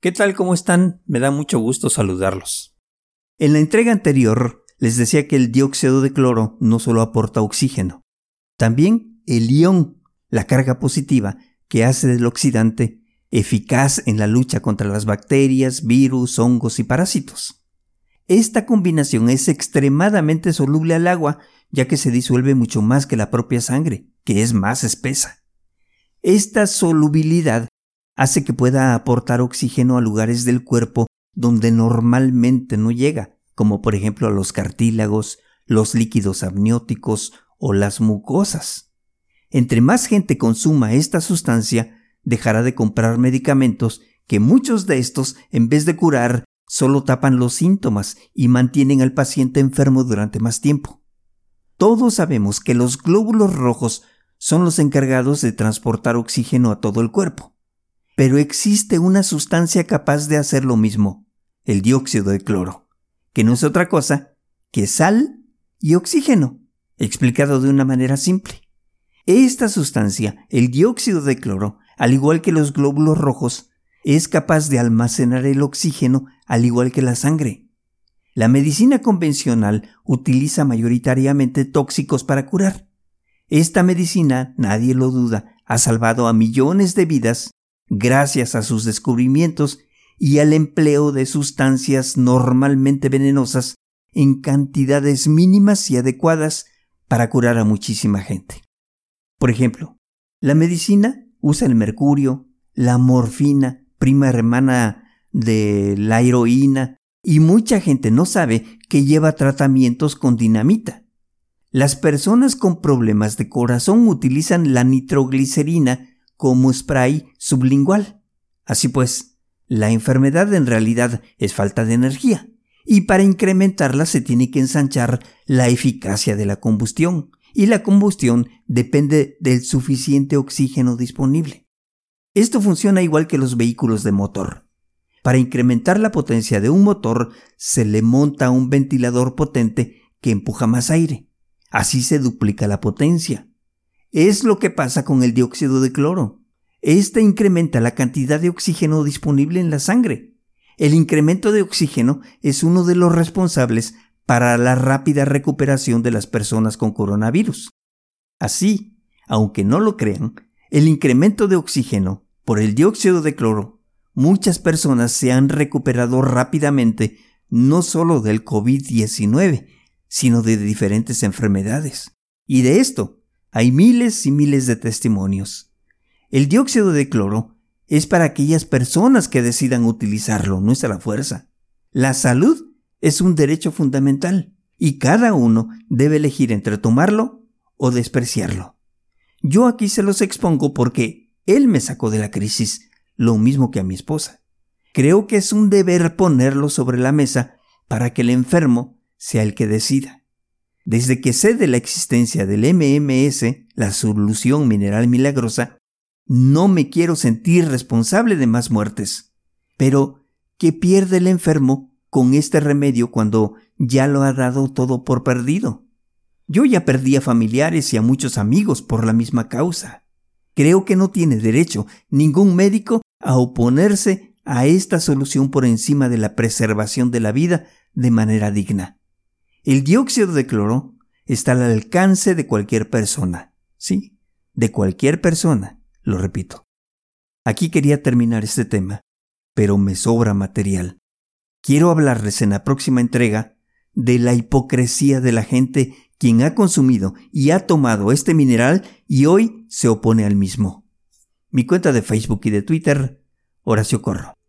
¿Qué tal? ¿Cómo están? Me da mucho gusto saludarlos. En la entrega anterior les decía que el dióxido de cloro no solo aporta oxígeno, también el ión, la carga positiva que hace del oxidante eficaz en la lucha contra las bacterias, virus, hongos y parásitos. Esta combinación es extremadamente soluble al agua, ya que se disuelve mucho más que la propia sangre, que es más espesa. Esta solubilidad hace que pueda aportar oxígeno a lugares del cuerpo donde normalmente no llega, como por ejemplo a los cartílagos, los líquidos amnióticos o las mucosas. Entre más gente consuma esta sustancia, dejará de comprar medicamentos que muchos de estos, en vez de curar, solo tapan los síntomas y mantienen al paciente enfermo durante más tiempo. Todos sabemos que los glóbulos rojos son los encargados de transportar oxígeno a todo el cuerpo. Pero existe una sustancia capaz de hacer lo mismo, el dióxido de cloro, que no es otra cosa que sal y oxígeno, explicado de una manera simple. Esta sustancia, el dióxido de cloro, al igual que los glóbulos rojos, es capaz de almacenar el oxígeno al igual que la sangre. La medicina convencional utiliza mayoritariamente tóxicos para curar. Esta medicina, nadie lo duda, ha salvado a millones de vidas gracias a sus descubrimientos y al empleo de sustancias normalmente venenosas en cantidades mínimas y adecuadas para curar a muchísima gente. Por ejemplo, la medicina usa el mercurio, la morfina, prima hermana de la heroína, y mucha gente no sabe que lleva tratamientos con dinamita. Las personas con problemas de corazón utilizan la nitroglicerina como spray sublingual. Así pues, la enfermedad en realidad es falta de energía, y para incrementarla se tiene que ensanchar la eficacia de la combustión, y la combustión depende del suficiente oxígeno disponible. Esto funciona igual que los vehículos de motor. Para incrementar la potencia de un motor, se le monta un ventilador potente que empuja más aire. Así se duplica la potencia. Es lo que pasa con el dióxido de cloro. Este incrementa la cantidad de oxígeno disponible en la sangre. El incremento de oxígeno es uno de los responsables para la rápida recuperación de las personas con coronavirus. Así, aunque no lo crean, el incremento de oxígeno por el dióxido de cloro, muchas personas se han recuperado rápidamente no solo del COVID-19, sino de diferentes enfermedades. Y de esto hay miles y miles de testimonios. El dióxido de cloro es para aquellas personas que decidan utilizarlo, no es a la fuerza. La salud es un derecho fundamental y cada uno debe elegir entre tomarlo o despreciarlo. Yo aquí se los expongo porque él me sacó de la crisis, lo mismo que a mi esposa. Creo que es un deber ponerlo sobre la mesa para que el enfermo sea el que decida. Desde que sé de la existencia del MMS, la solución mineral milagrosa, no me quiero sentir responsable de más muertes. Pero, ¿qué pierde el enfermo con este remedio cuando ya lo ha dado todo por perdido? Yo ya perdí a familiares y a muchos amigos por la misma causa. Creo que no tiene derecho ningún médico a oponerse a esta solución por encima de la preservación de la vida de manera digna. El dióxido de cloro está al alcance de cualquier persona. Sí, de cualquier persona, lo repito. Aquí quería terminar este tema, pero me sobra material. Quiero hablarles en la próxima entrega de la hipocresía de la gente quien ha consumido y ha tomado este mineral y hoy se opone al mismo. Mi cuenta de Facebook y de Twitter, Horacio Corro.